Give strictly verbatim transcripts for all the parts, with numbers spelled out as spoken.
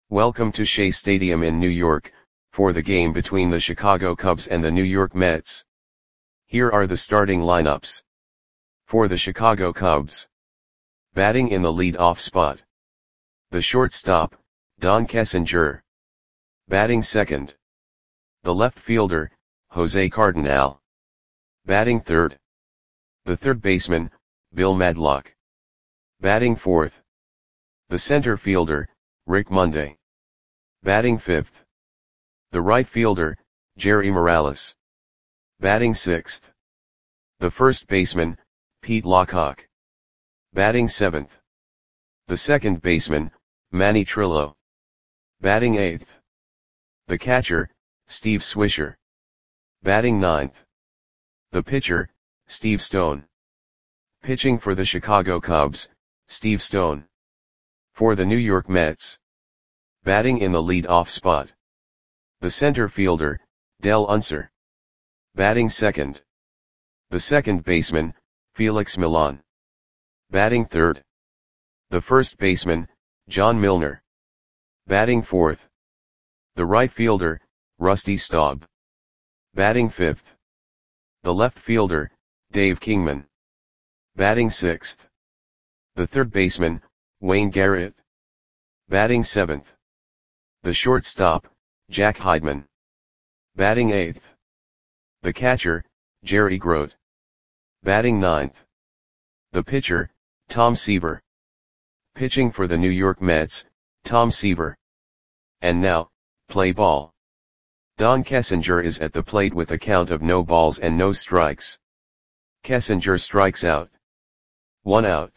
Welcome to Shea Stadium in New York, for the game between the Chicago Cubs and the New York Mets. Here are the starting lineups. For the Chicago Cubs. Batting in the lead-off spot. The shortstop, Don Kessinger. Batting second. The left fielder, Jose Cardinal. Batting third. The third baseman, Bill Madlock. Batting fourth. The center fielder, Rick Monday. Batting fifth. The right fielder, Jerry Morales. Batting sixth. The first baseman, Pete Lockhart. Batting seventh. The second baseman, Manny Trillo. Batting eighth. The catcher, Steve Swisher. Batting ninth. The pitcher, Steve Stone. Pitching for the Chicago Cubs, Steve Stone. For the New York Mets. Batting in the lead-off spot. The center fielder, Del Unser. Batting second. The second baseman, Felix Millan. Batting third. The first baseman, John Milner. Batting fourth. The right fielder, Rusty Staub. Batting fifth. The left fielder, Dave Kingman. Batting sixth. The third baseman, Wayne Garrett. Batting seventh. The shortstop, Jack Heidman. Batting eighth. The catcher, Jerry Grote. Batting ninth. The pitcher, Tom Seaver. Pitching for the New York Mets, Tom Seaver. And now, play ball. Don Kessinger is at the plate with a count of no balls and no strikes. Kessinger strikes out. One out.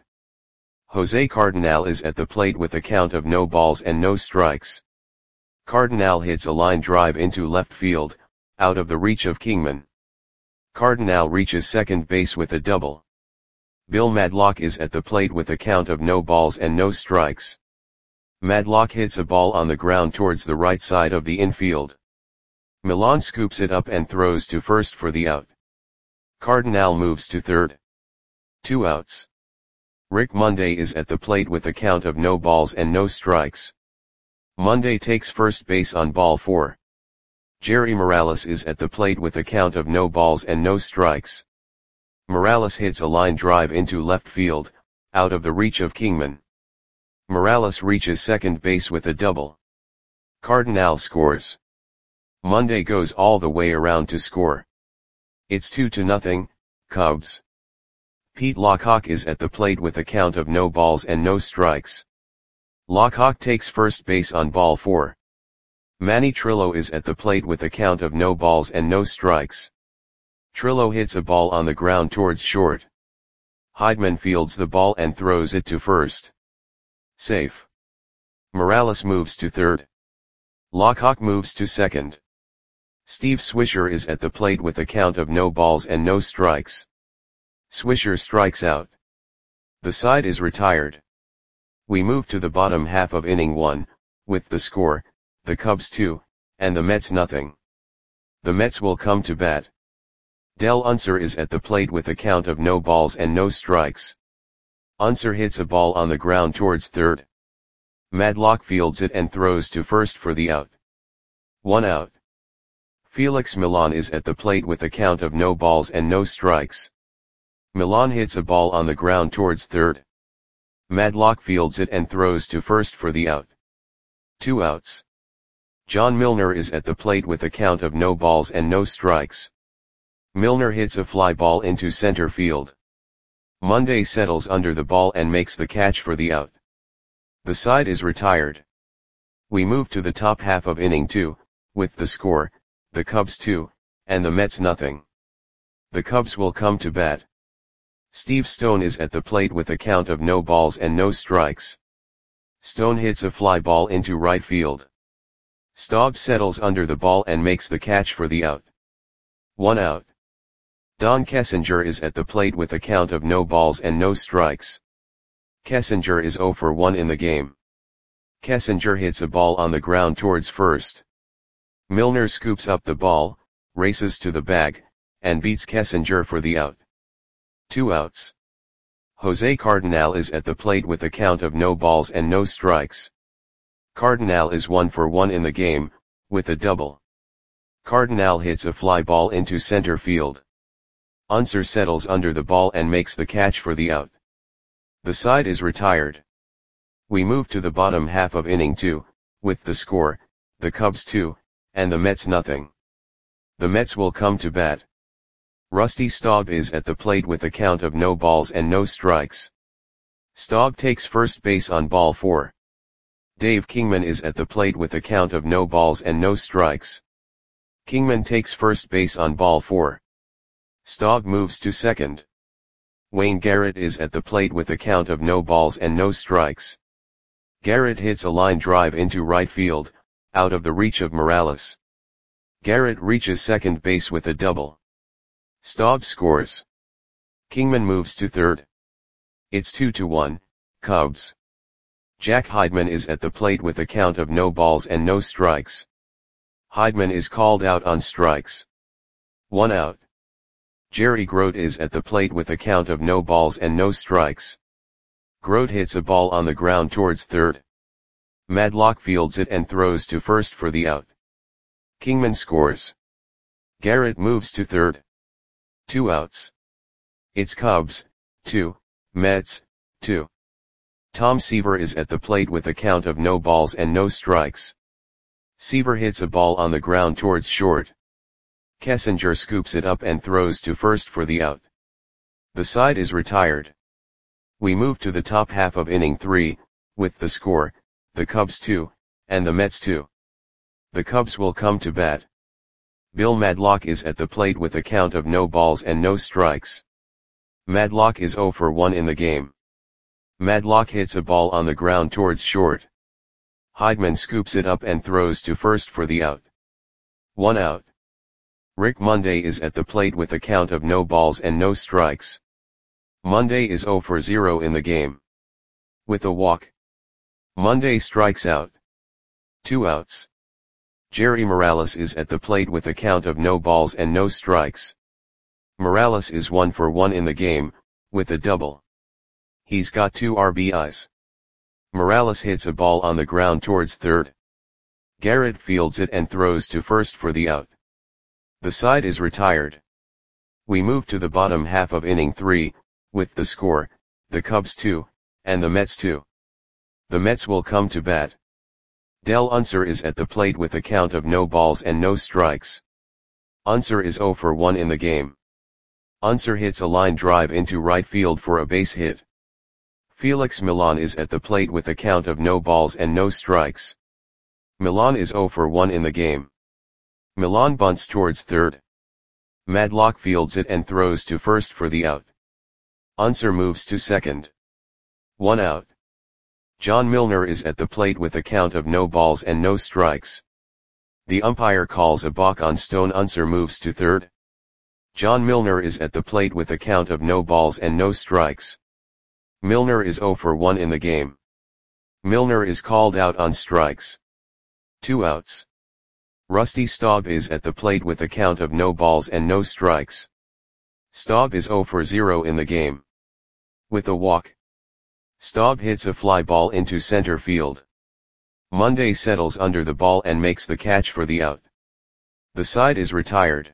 Jose Cardinal is at the plate with a count of no balls and no strikes. Cardinal hits a line drive into left field, out of the reach of Kingman. Cardinal reaches second base with a double. Bill Madlock is at the plate with a count of no balls and no strikes. Madlock hits a ball on the ground towards the right side of the infield. Millan scoops it up and throws to first for the out. Cardinal moves to third. Two outs. Rick Monday is at the plate with a count of no balls and no strikes. Monday takes first base on ball four. Jerry Morales is at the plate with a count of no balls and no strikes. Morales hits a line drive into left field, out of the reach of Kingman. Morales reaches second base with a double. Cardinal scores. Monday goes all the way around to score. It's two to nothing, Cubs. Pete Lockhart is at the plate with a count of no balls and no strikes. Lockhart takes first base on ball four. Manny Trillo is at the plate with a count of no balls and no strikes. Trillo hits a ball on the ground towards short. Heidman fields the ball and throws it to first. Safe. Morales moves to third. Lockhart moves to second. Steve Swisher is at the plate with a count of no balls and no strikes. Swisher strikes out. The side is retired. We move to the bottom half of inning one, with the score, the Cubs two, and the Mets nothing. The Mets will come to bat. Del Unser is at the plate with a count of no balls and no strikes. Unser hits a ball on the ground towards third. Madlock fields it and throws to first for the out. One out. Felix Millan is at the plate with a count of no balls and no strikes. Millan hits a ball on the ground towards third. Madlock fields it and throws to first for the out. Two outs. John Milner is at the plate with a count of no balls and no strikes. Milner hits a fly ball into center field. Monday settles under the ball and makes the catch for the out. The side is retired. We move to the top half of inning two, with the score, the Cubs two, and the Mets nothing. The Cubs will come to bat. Steve Stone is at the plate with a count of no balls and no strikes. Stone hits a fly ball into right field. Staub settles under the ball and makes the catch for the out. One out. Don Kessinger is at the plate with a count of no balls and no strikes. Kessinger is zero for one in the game. Kessinger hits a ball on the ground towards first. Milner scoops up the ball, races to the bag, and beats Kessinger for the out. Two outs. Jose Cardinal is at the plate with a count of no balls and no strikes. Cardinal is one for one in the game, with a double. Cardinal hits a fly ball into center field. Unser settles under the ball and makes the catch for the out. The side is retired. We move to the bottom half of inning two, with the score, the Cubs two, and the Mets nothing. The Mets will come to bat. Rusty Staub is at the plate with a count of no balls and no strikes. Staub takes first base on ball four. Dave Kingman is at the plate with a count of no balls and no strikes. Kingman takes first base on ball four. Staub moves to second. Wayne Garrett is at the plate with a count of no balls and no strikes. Garrett hits a line drive into right field, out of the reach of Morales. Garrett reaches second base with a double. Staub scores. Kingman moves to third. It's two to one, Cubs. Jack Heidman is at the plate with a count of no balls and no strikes. Heidman is called out on strikes. One out. Jerry Grote is at the plate with a count of no balls and no strikes. Grote hits a ball on the ground towards third. Madlock fields it and throws to first for the out. Kingman scores. Garrett moves to third. Two outs. It's Cubs, two, Mets, two. Tom Seaver is at the plate with a count of no balls and no strikes. Seaver hits a ball on the ground towards short. Kessinger scoops it up and throws to first for the out. The side is retired. We move to the top half of inning three, with the score, the Cubs two, and the Mets two. The Cubs will come to bat. Bill Madlock is at the plate with a count of no balls and no strikes. Madlock is zero for one in the game. Madlock hits a ball on the ground towards short. Heidman scoops it up and throws to first for the out. One out. Rick Monday is at the plate with a count of no balls and no strikes. Monday is zero for zero in the game. With a walk. Monday strikes out. Two outs. Jerry Morales is at the plate with a count of no balls and no strikes. Morales is one for one in the game, with a double. He's got two R B Is. Morales hits a ball on the ground towards third. Garrett fields it and throws to first for the out. The side is retired. We move to the bottom half of inning three, with the score, the Cubs two, and the Mets two. The Mets will come to bat. Del Unser is at the plate with a count of no balls and no strikes. Unser is zero for one in the game. Unser hits a line drive into right field for a base hit. Felix Millan is at the plate with a count of no balls and no strikes. Millan is zero for one in the game. Millan bunts towards third. Madlock fields it and throws to first for the out. Unser moves to second. One out. John Milner is at the plate with a count of no balls and no strikes. The umpire calls a balk on Stone. Unser moves to third. John Milner is at the plate with a count of no balls and no strikes. Milner is zero for one in the game. Milner is called out on strikes. Two outs. Rusty Staub is at the plate with a count of no balls and no strikes. Staub is zero for zero in the game. With a walk. Staub hits a fly ball into center field. Monday settles under the ball and makes the catch for the out. The side is retired.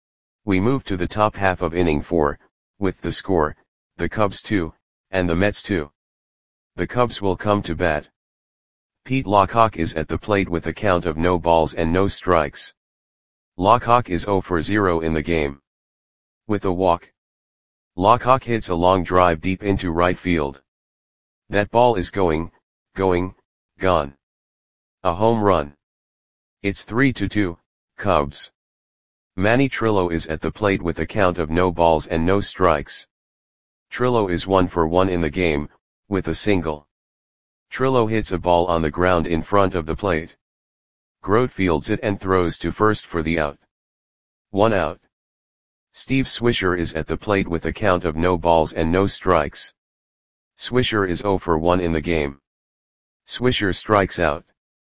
We move to the top half of inning four, with the score, the Cubs two, and the Mets two. The Cubs will come to bat. Pete Lockhawk is at the plate with a count of no balls and no strikes. Lockhawk is zero for zero in the game. With a walk. Lockhawk hits a long drive deep into right field. That ball is going, going, gone. A home run. It's three to two, Cubs. Manny Trillo is at the plate with a count of no balls and no strikes. Trillo is one for one in the game, with a single. Trillo hits a ball on the ground in front of the plate. Grote fields it and throws to first for the out. One out. Steve Swisher is at the plate with a count of no balls and no strikes. Swisher is zero for one in the game. Swisher strikes out.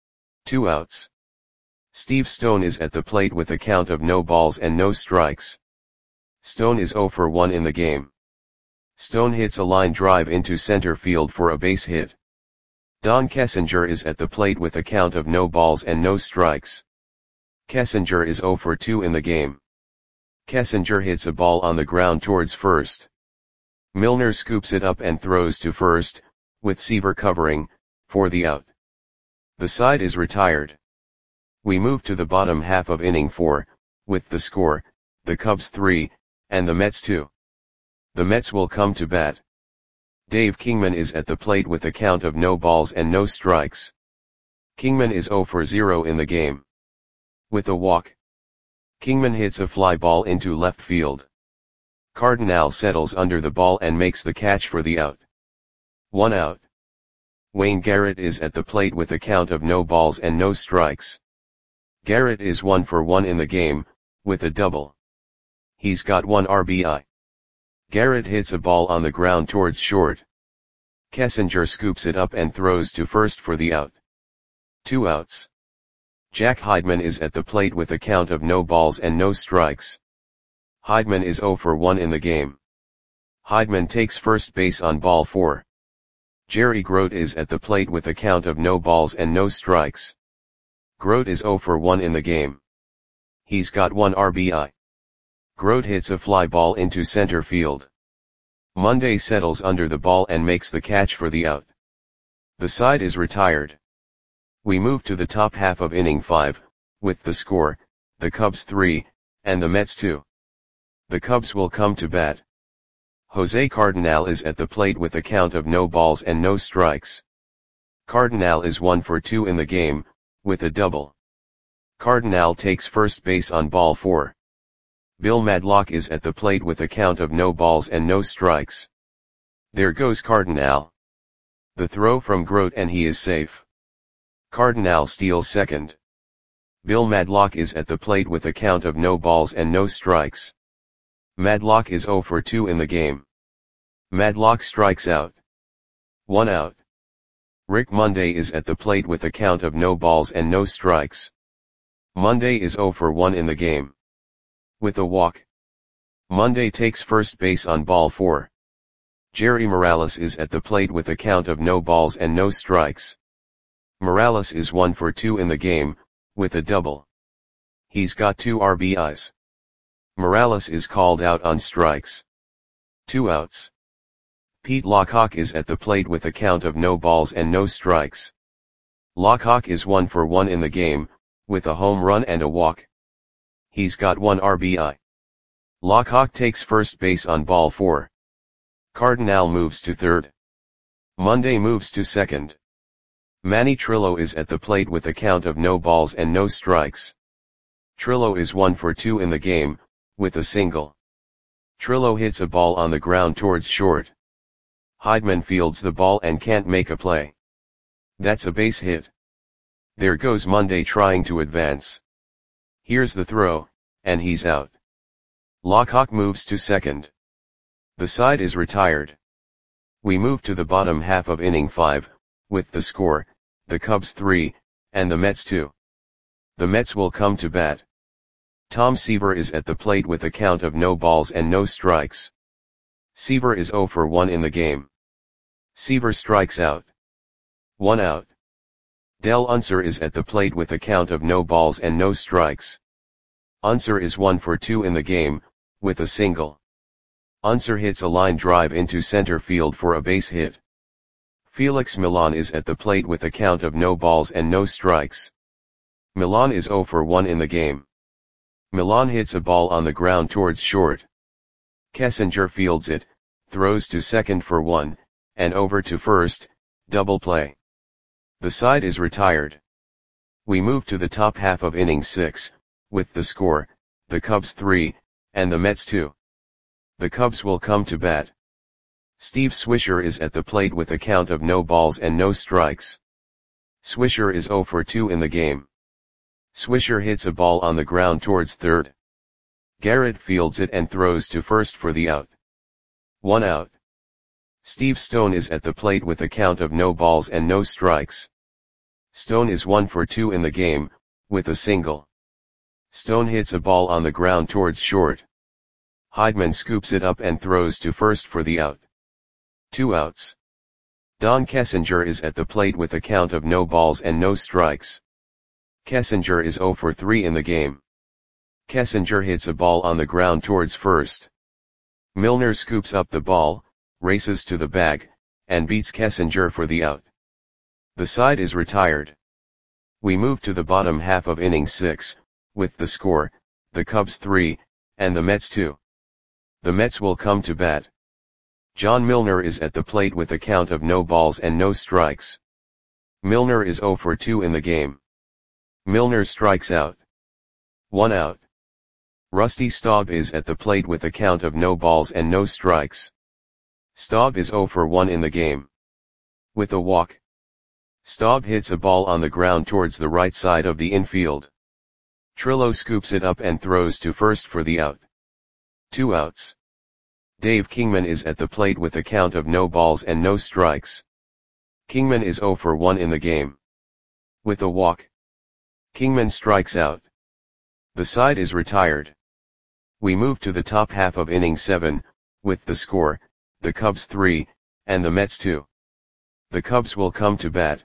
Two outs. Steve Stone is at the plate with a count of no balls and no strikes. Stone is zero for one in the game. Stone hits a line drive into center field for a base hit. Don Kessinger is at the plate with a count of no balls and no strikes. Kessinger is zero for two in the game. Kessinger hits a ball on the ground towards first. Milner scoops it up and throws to first, with Seaver covering, for the out. The side is retired. We move to the bottom half of inning four, with the score, the Cubs three, and the Mets two. The Mets will come to bat. Dave Kingman is at the plate with a count of no balls and no strikes. Kingman is zero for zero in the game. With a walk, Kingman hits a fly ball into left field. Cardinal settles under the ball and makes the catch for the out. One out. Wayne Garrett is at the plate with a count of no balls and no strikes. Garrett is one for one in the game, with a double. He's got one R B I. Garrett hits a ball on the ground towards short. Kessinger scoops it up and throws to first for the out. Two outs. Jack Heidman is at the plate with a count of no balls and no strikes. Heidman is zero for one in the game. Heidman takes first base on ball four. Jerry Grote is at the plate with a count of no balls and no strikes. Grote is zero for one in the game. He's got one R B I. Grote hits a fly ball into center field. Monday settles under the ball and makes the catch for the out. The side is retired. We move to the top half of inning five, with the score, the Cubs three, and the Mets two. The Cubs will come to bat. Jose Cardinal is at the plate with a count of no balls and no strikes. Cardinal is one for two in the game, with a double. Cardinal takes first base on ball four. Bill Madlock is at the plate with a count of no balls and no strikes. There goes Cardinal. The throw from Grote and he is safe. Cardinal steals second. Bill Madlock is at the plate with a count of no balls and no strikes. Madlock is zero for two in the game. Madlock strikes out. One out. Rick Monday is at the plate with a count of no balls and no strikes. Monday is zero for one in the game. With a walk, Monday takes first base on ball four. Jerry Morales is at the plate with a count of no balls and no strikes. Morales is one for two in the game, with a double. He's got two R B Is. Morales is called out on strikes. Two outs. Pete Lockhawk is at the plate with a count of no balls and no strikes. Lockhawk is one for one in the game, with a home run and a walk. He's got one R B I. Lockhawk takes first base on ball four. Cardinal moves to third. Monday moves to second. Manny Trillo is at the plate with a count of no balls and no strikes. Trillo is one for two in the game, with a single. Trillo hits a ball on the ground towards short. Heidman fields the ball and can't make a play. That's a base hit. There goes Monday trying to advance. Here's the throw, and he's out. Lockhawk moves to second. The side is retired. We move to the bottom half of inning five, with the score, the Cubs three, and the Mets two. The Mets will come to bat. Tom Seaver is at the plate with a count of no balls and no strikes. Seaver is zero for one in the game. Seaver strikes out. One out. Del Unser is at the plate with a count of no balls and no strikes. Unser is one for two in the game, with a single. Unser hits a line drive into center field for a base hit. Felix Millan is at the plate with a count of no balls and no strikes. Millan is zero for one in the game. Millan hits a ball on the ground towards short. Kessinger fields it, throws to second for one, and over to first, double play. The side is retired. We move to the top half of inning six, with the score, the Cubs three, and the Mets two. The Cubs will come to bat. Steve Swisher is at the plate with a count of no balls and no strikes. Swisher is zero for two in the game. Swisher hits a ball on the ground towards third. Garrett fields it and throws to first for the out. One out. Steve Stone is at the plate with a count of no balls and no strikes. Stone is one for two in the game, with a single. Stone hits a ball on the ground towards short. Heidman scoops it up and throws to first for the out. Two outs. Don Kessinger is at the plate with a count of no balls and no strikes. Kessinger is zero for three in the game. Kessinger hits a ball on the ground towards first. Milner scoops up the ball, races to the bag, and beats Kessinger for the out. The side is retired. We move to the bottom half of inning six, with the score, the Cubs three, and the Mets two. The Mets will come to bat. John Milner is at the plate with a count of no balls and no strikes. Milner is zero for two in the game. Milner strikes out. One out. Rusty Staub is at the plate with a count of no balls and no strikes. Staub is zero for one in the game. With a walk. Staub hits a ball on the ground towards the right side of the infield. Trillo scoops it up and throws to first for the out. Two outs. Dave Kingman is at the plate with a count of no balls and no strikes. Kingman is zero for one in the game. With a walk. Kingman strikes out. The side is retired. We move to the top half of inning seven, with the score, the Cubs three, and the Mets two. The Cubs will come to bat.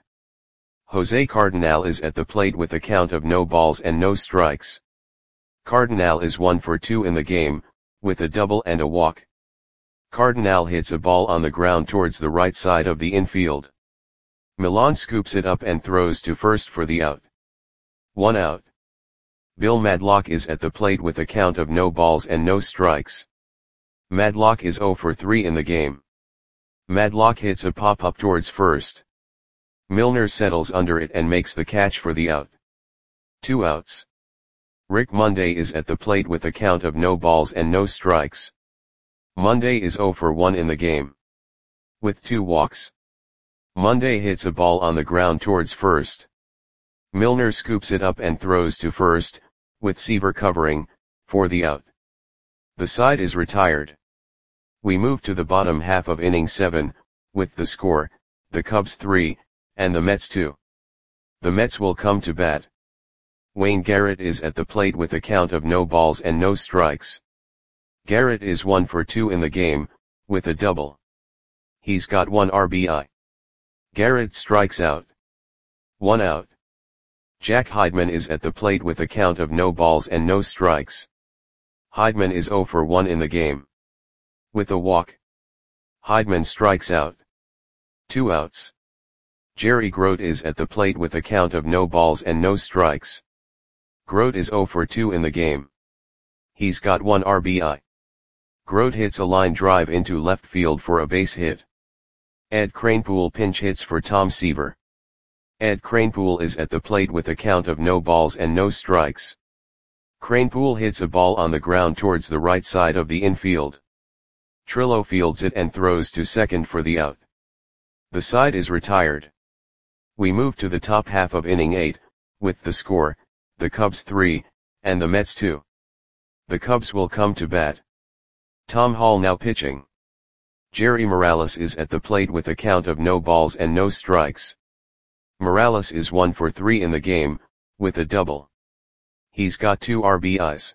Jose Cardenal is at the plate with a count of no balls and no strikes. Cardenal is one for two in the game, with a double and a walk. Cardenal hits a ball on the ground towards the right side of the infield. Milan scoops it up and throws to first for the out. One out. Bill Madlock is at the plate with a count of no balls and no strikes. Madlock is zero for three in the game. Madlock hits a pop-up towards first. Milner settles under it and makes the catch for the out. Two outs. Rick Monday is at the plate with a count of no balls and no strikes. Monday is zero for one in the game. With two walks. Monday hits a ball on the ground towards first. Milner scoops it up and throws to first, with Seaver covering, for the out. The side is retired. We move to the bottom half of inning seven, with the score, the Cubs three, and the Mets two. The Mets will come to bat. Wayne Garrett is at the plate with a count of no balls and no strikes. Garrett is one for two in the game, with a double. He's got one R B I. Garrett strikes out. One out. Jack Heidman is at the plate with a count of no balls and no strikes. Heidman is zero for one in the game. With a walk. Heidman strikes out. Two outs. Jerry Grote is at the plate with a count of no balls and no strikes. Grote is zero for two in the game. He's got one R B I. Grote hits a line drive into left field for a base hit. Ed Kranepool pinch hits for Tom Seaver. Ed Kranepool is at the plate with a count of no balls and no strikes. Kranepool hits a ball on the ground towards the right side of the infield. Trillo fields it and throws to second for the out. The side is retired. We move to the top half of inning eight, with the score, the Cubs three, and the Mets two. The Cubs will come to bat. Tom Hall now pitching. Jerry Morales is at the plate with a count of no balls and no strikes. Morales is one for three in the game, with a double. He's got two R B Is.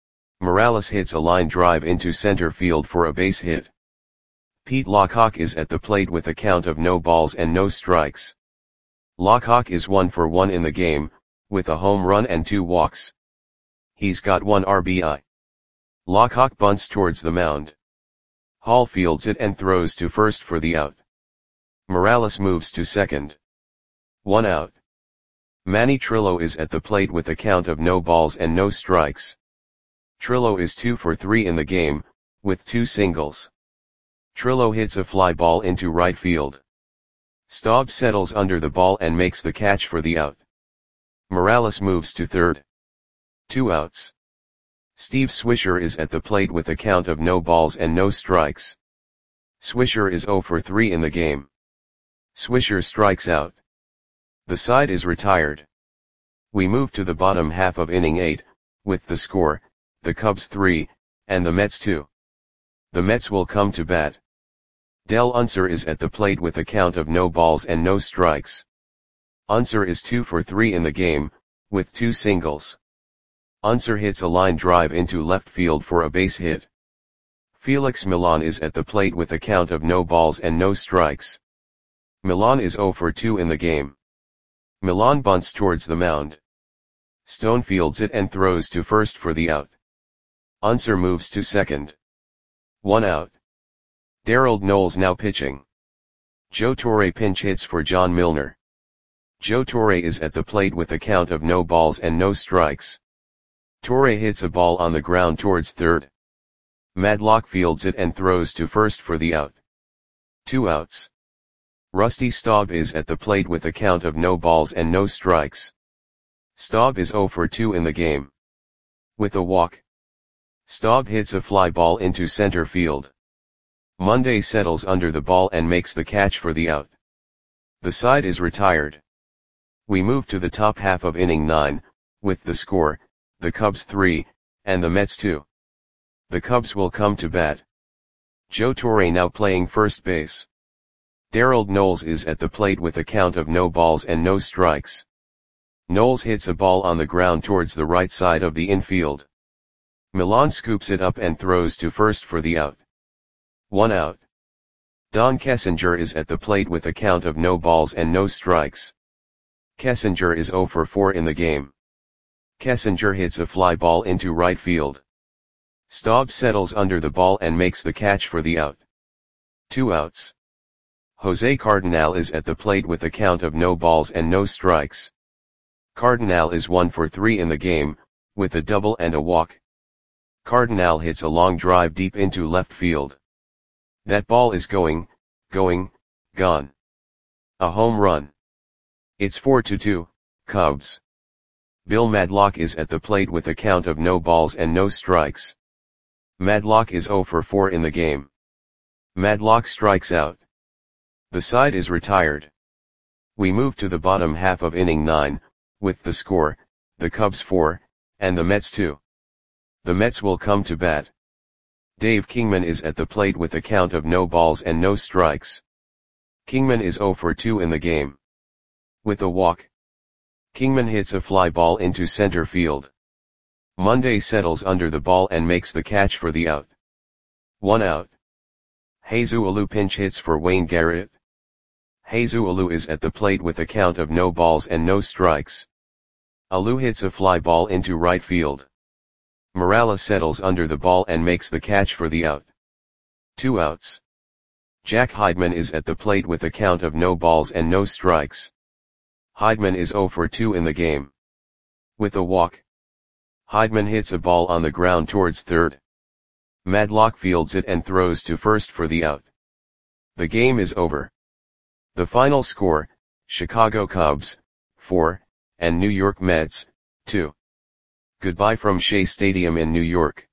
Morales hits a line drive into center field for a base hit. Pete Lockhawk is at the plate with a count of no balls and no strikes. Lockhawk is one for one in the game, with a home run and two walks. He's got one R B I. Lockhawk bunts towards the mound. Hall fields it and throws to first for the out. Morales moves to second. One out. Manny Trillo is at the plate with a count of no balls and no strikes. Trillo is two for three in the game, with two singles. Trillo hits a fly ball into right field. Staub settles under the ball and makes the catch for the out. Morales moves to third. Two outs. Steve Swisher is at the plate with a count of no balls and no strikes. Swisher is zero for three in the game. Swisher strikes out. The side is retired. We move to the bottom half of inning eight, with the score, the Cubs three, and the Mets two. The Mets will come to bat. Del Unser is at the plate with a count of no balls and no strikes. Unser is two for three in the game, with two singles. Unser hits a line drive into left field for a base hit. Felix Milan is at the plate with a count of no balls and no strikes. Milan is zero for two in the game. Milan bunts towards the mound. Stone fields it and throws to first for the out. Unser moves to second. One out. Darold Knowles now pitching. Joe Torre pinch hits for John Milner. Joe Torre is at the plate with a count of no balls and no strikes. Torre hits a ball on the ground towards third. Madlock fields it and throws to first for the out. Two outs. Rusty Staub is at the plate with a count of no balls and no strikes. Staub is zero for two in the game. With a walk. Staub hits a fly ball into center field. Monday settles under the ball and makes the catch for the out. The side is retired. We move to the top half of inning nine, with the score, the Cubs three, and the Mets two. The Cubs will come to bat. Joe Torre now playing first base. Darold Knowles is at the plate with a count of no balls and no strikes. Knowles hits a ball on the ground towards the right side of the infield. Milan scoops it up and throws to first for the out. One out. Don Kessinger is at the plate with a count of no balls and no strikes. Kessinger is zero for four in the game. Kessinger hits a fly ball into right field. Staub settles under the ball and makes the catch for the out. Two outs. Jose Cardinal is at the plate with a count of no balls and no strikes. Cardinal is one for three in the game, with a double and a walk. Cardinal hits a long drive deep into left field. That ball is going, going, gone. A home run. It's four to two, Cubs. Bill Madlock is at the plate with a count of no balls and no strikes. Madlock is zero for four in the game. Madlock strikes out. The side is retired. We move to the bottom half of inning nine, with the score, the Cubs four, and the Mets two. The Mets will come to bat. Dave Kingman is at the plate with a count of no balls and no strikes. Kingman is zero for two in the game. With a walk. Kingman hits a fly ball into center field. Monday settles under the ball and makes the catch for the out. One out. Jesus Alou pinch hits for Wayne Garrett. Jesus Alou is at the plate with a count of no balls and no strikes. Alou hits a fly ball into right field. Morales settles under the ball and makes the catch for the out. Two outs. Jack Heidman is at the plate with a count of no balls and no strikes. Heidman is zero for two in the game. With a walk. Heidman hits a ball on the ground towards third. Madlock fields it and throws to first for the out. The game is over. The final score, Chicago Cubs, four, and New York Mets, two. Goodbye from Shea Stadium in New York.